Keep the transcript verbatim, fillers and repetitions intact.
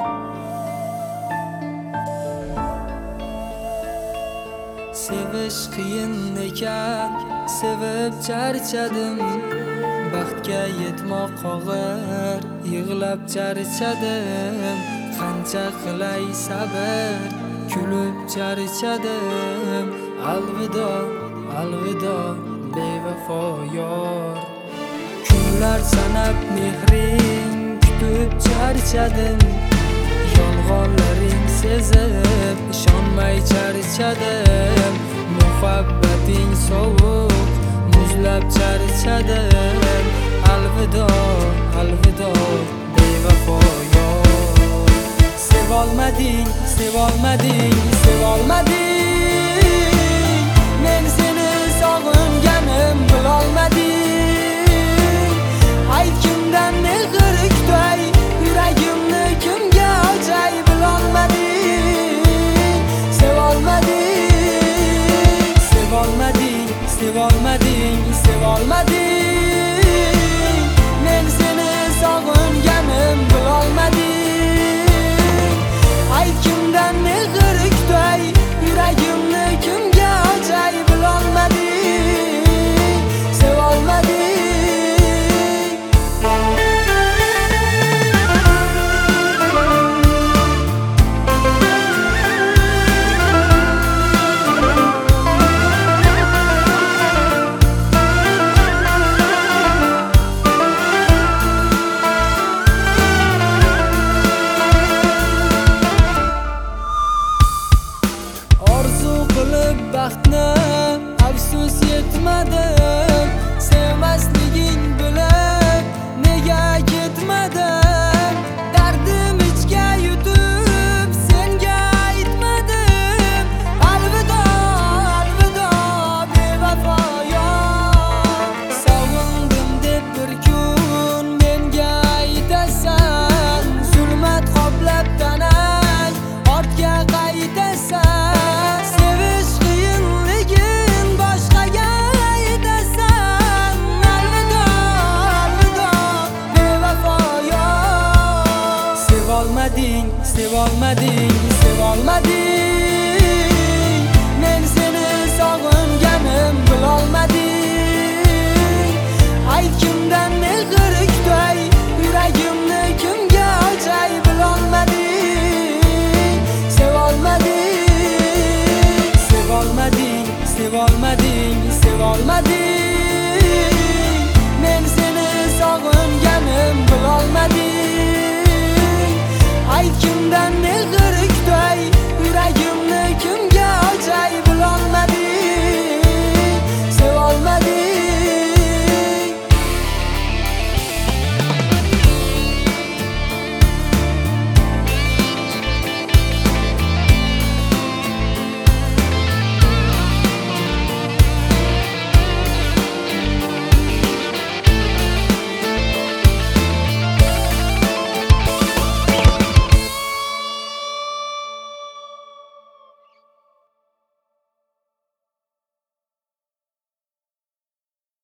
Sevish qiyin ekan, sevib charchadim. Baxtga yetmoq og'ir, yig'lab charchadim. Qancha qilay sabr, kulib charchadim. Alvido, alvido bevafo yor. Kunlar sanab mehring kutib charchadim. Yolg'onlaring sezib ishonmay charchadim. Muhabbating sovuq muzlab charchadim. Alvido, alvido bevafo yor. Sevolmading, sevolmading, sevolmading. Men seni sog'inganim bilolmading. Aytgimdan mehr kutay, yuragimni kimga ochay bilolmading. Sevolmading, sevolmading, sevolmading, sevolmading. Men seni sog'inganim bilolmading. Aytgimdan mehr kutay, yuragimni kimga ochay bilolmading. Sevolmading. Baxtni afsus yetmadim. Sevmasliging bilib nega ketmadim. Dardim ichga yutib senga aytmadim. Alvido, alvido bevafo yor. Sog'indim deb bir kun menga aytasan. Zulmat qoplab tanang ortga qaytasan. Sevolmading, sevolmading, sevolmading.